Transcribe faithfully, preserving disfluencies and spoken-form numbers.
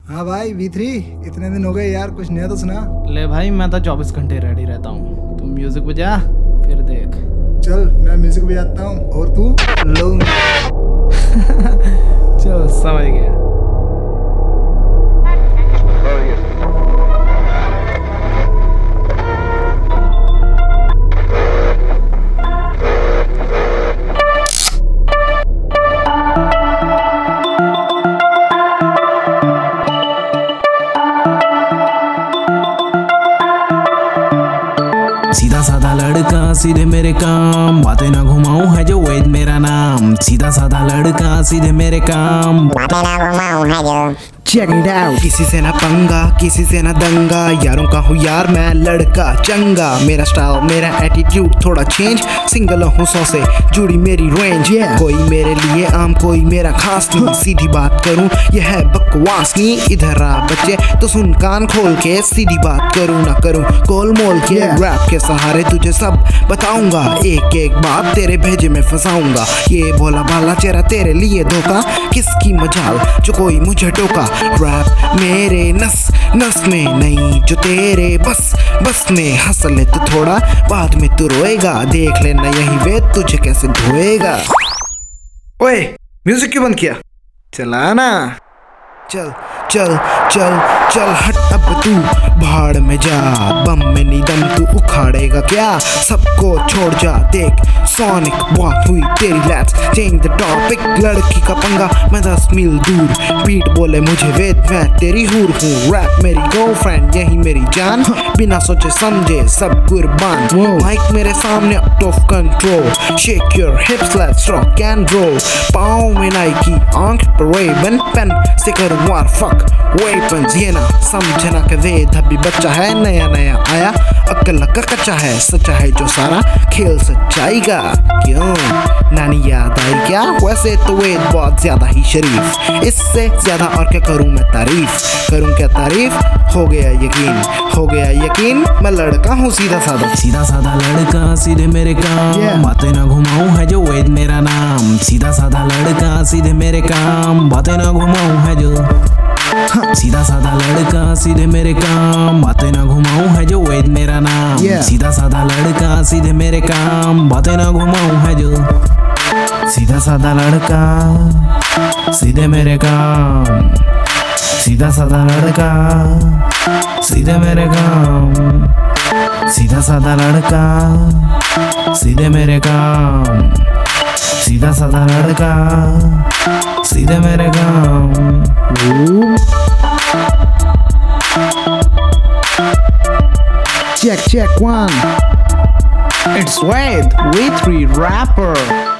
हाँ भाई we three, इतने दिन हो गए यार, कुछ नया तो सुना। ले भाई मैं तो चौबीस घंटे रेडी रहता हूँ, तुम म्यूजिक बजा फिर देख। चल मैं म्यूजिक बजाता हूँ और तू लो। चल समझ गया। सीधा साधा लड़का सीधे मेरे काम, बातें ना घुमाऊं है जो वेद मेरा नाम। सीधा साधा लड़का सीधे मेरे काम, बातें ना घुमाऊं है जो। Check it out. किसी से ना पंगा किसी से ना दंगा, यारों का हूँ यार मैं लड़का चंगा। मेरा स्टाइल मेरा एटीट्यूड थोड़ा चेंज, सिंगल हूँ सौ से जुड़ी मेरी रेंज। yeah. कोई मेरे लिए आम कोई मेरा खास नहीं, सीधी बात करूँ यह है बकवास नहीं। इधर आ बच्चे तो सुन कान खोल के, सीधी बात करूँ ना करूँ गोल मोल के। yeah. रैप के सहारे तुझे सब बताऊंगा, एक एक बात तेरे भेजे में फंसाऊंगा। ये भोला भाला चेहरा तेरे लिए धोखा, किसकी मजाल जो कोई मुझे टोका। रैप मेरे नस नस में नहीं जो तेरे बस बस में। हंस ले तो थोड़ा बाद में तू रोएगा, देख लेना यही वे तुझे कैसे धोएगा। ओए म्यूजिक क्यों बंद किया? चला ना। चल चल चल चल हट अब तू भाड़ में जा, बम में नी दम तू उखाड़ेगा क्या? सबको छोड़ जा देख सोनिक बात हुई तेरी। लेट्स चेंज द टॉपिक, लड़की का पंगा मैं दस मील दूर। बीट बोले मुझे वेद मैं तेरी हूर हूँ। रैप मेरी गर्लफ्रेंड यही मेरी जान, बिना सोचे समझे सब कुर्बान। माइक मेरे सामने out of control, shake your hips let's rock and roll. पाँव में नाइकी आंख पर रेबन, पेन से करूँ वार फक वेपन्स। ये ना समझना के वेद अभी बच्चा है, नया नया आया अक्ल का कच्चा है। सच्चा है जो सारा खेल सच्चाई का, क्यों नानी याद आई क्या? वैसे तो वेद बहुत ज्यादा ही शरीफ, इससे ज्यादा और क्या करूं मैं तारीफ। करूं क्या तारीफ, हो गया यकीन हो गया यकीन। मैं लड़का हूँ सीधा साधा सीधा साधा लड़का सीधे मेरे काम। yeah. बातें ना घुमाऊं है जो वेद मेरा नाम। सीधा साधा लड़का सीधे मेरे काम, बातें ना घुमाऊं है जो। सीधा साधा लड़का सीधे मेरे काम, बातें ना घुमाऊं है जो वेद मेरा नाम। yeah. सीधा साधा लड़का सीधे मेरे काम, बातें ना घुमाऊं है जो। सीधा साधा लड़का सीधे मेरे काम, सीधा साधा लड़का सीधे मेरे काम। सीधा साधा लड़का सीधे मेरे काम, सीधा साधा लड़का सीधे मेरे काम। Check check one, it's Wade, V three rapper.